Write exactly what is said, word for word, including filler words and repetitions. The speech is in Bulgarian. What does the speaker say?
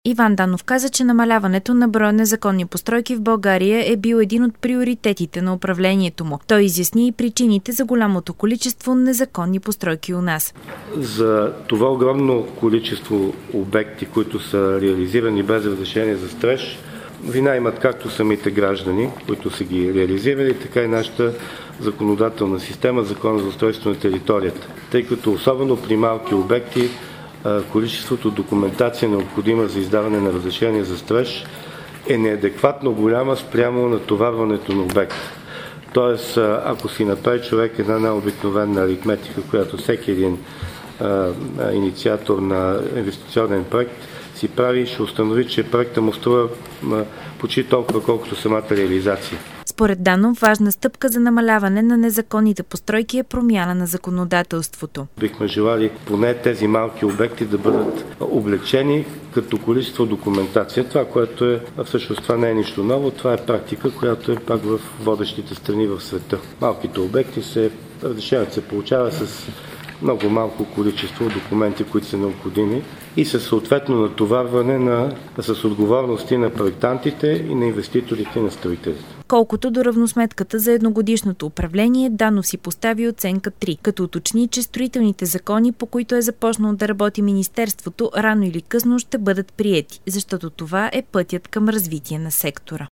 Иван Данов каза, че намаляването на броя незаконни постройки в България е бил един от приоритетите на управлението му. Той изясни и причините за голямото количество незаконни постройки у нас. За това огромно количество обекти, които са реализирани без разрешение за строеж, вина имат както самите граждани, които са ги реализирали, така и нашата законодателна система, Закона за устройство на територията. Тъй като особено при малки обекти количеството документация, необходима за издаване на разрешение за строеж, е неадекватно голяма спрямо натоварването на обекта. Тоест, ако си направи човек една най-обикновена аритметика, която всеки един а, инициатор на инвестиционен проект си прави, ще установи, че проектът му струва а, почти толкова, колкото самата реализация. Според Данов, важна стъпка за намаляване на незаконните постройки е промяна на законодателството. Бихме желали поне тези малки обекти да бъдат облегчени като количество документация. Това, което е, всъщност това не е нищо ново, това е практика, която е пак в водещите страни в света. Малките обекти се, разрешението се получава с много малко количество документи, които са необходими и със съответно натоварване на, с отговорности на проектантите и на инвеститорите и на строителите. Колкото до равносметката за едногодишното управление, Данов си постави оценка три, като уточни, че строителните закони, по които е започнало да работи Министерството, рано или късно ще бъдат приети, защото това е пътят към развитие на сектора.